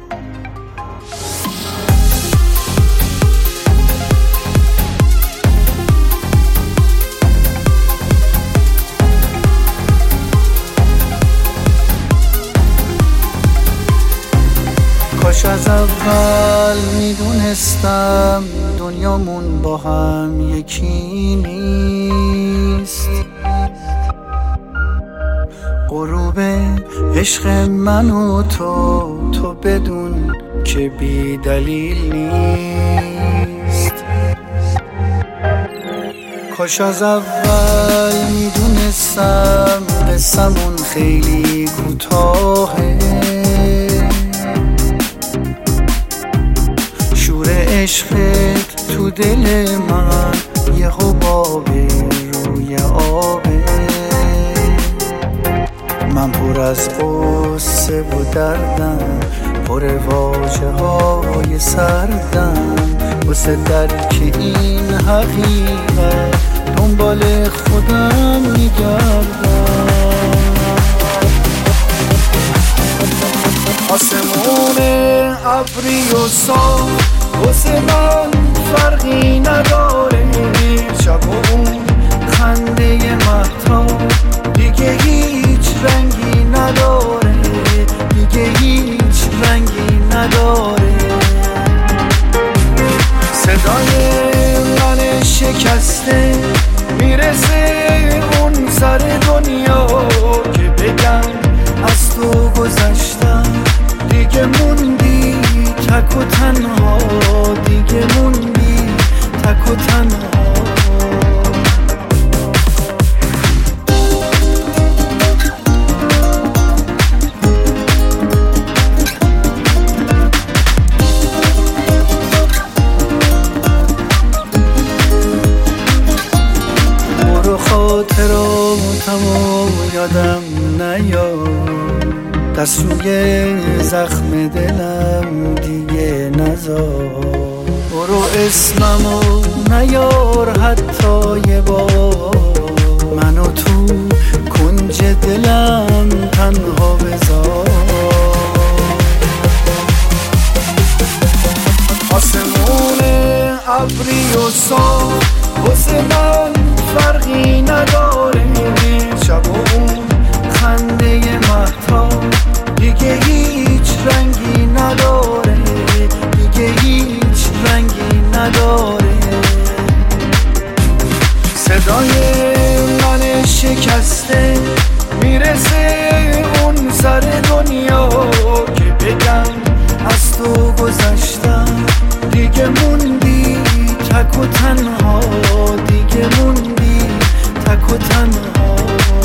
کاش از اول میدونستم دنیامون با هم یکی نیست. غروب عشق من و تو بدون که بی دلیل نیست. کاش از اول میدونستم قصمون خیلی کوتاهه. شور عشقت تو دل من یه حباب روی آبه. من پر از قصه و دردم، پر واژه های سردم، واسه درک این حقیقت دنبال خودم میگردم. آسمون ابری و صاف واسه من فرقی نداره. شب و اون خنده مهتاب دیگه هیچ رنگی نداره، دیگه هیچ رنگی نداره. صدای من شکسته میرسه اون سر دنیا که بگم از تو گذشتم. دیگه موندی تک و تنها، دیگه موندی تک و تنها. برو خاطراتمو یادم نیاد، دست روی زخم دلم دیگه نذار. برو اسممو نیار حتی یه بار، منو تو کنج دلم تنها بذار. آسمون ابری و صاف واسه من فرقی نداره. شب و اون خنده مهتاب دیگه هیچ رنگی نداره، دیگه هیچ رنگی نداره. صدای من شکسته میرسه اون سر دنیا که بگم از تو گذشتم. دیگه موندی تک و تنها، دیگه موندی تک و تنها.